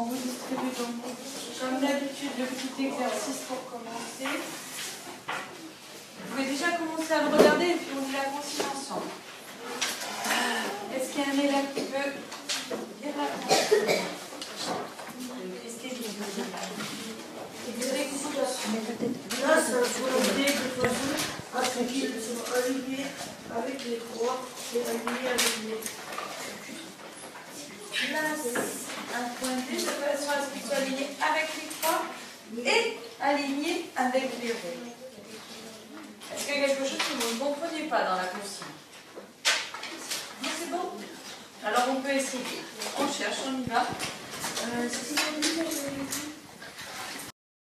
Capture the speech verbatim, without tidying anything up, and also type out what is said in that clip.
vous distribue donc, comme d'habitude, le petit exercice pour commencer. Vous pouvez déjà commencer à le regarder et puis on lit la consigne ensemble. Est-ce qu'il y a un élève qui veut lire la consigne? Est-ce qu'il y a des Là, c'est un volonté de façon à ce qu'ils soient alignés avec les trois et alignés avec les. Place un point D de façon à ce qu'il soit aligné avec les trois et aligné avec les ronds. Est-ce qu'il y a quelque chose que vous ne compreniez pas dans la consigne? Non, c'est bon? Alors on peut essayer. On cherche, on y va. Euh,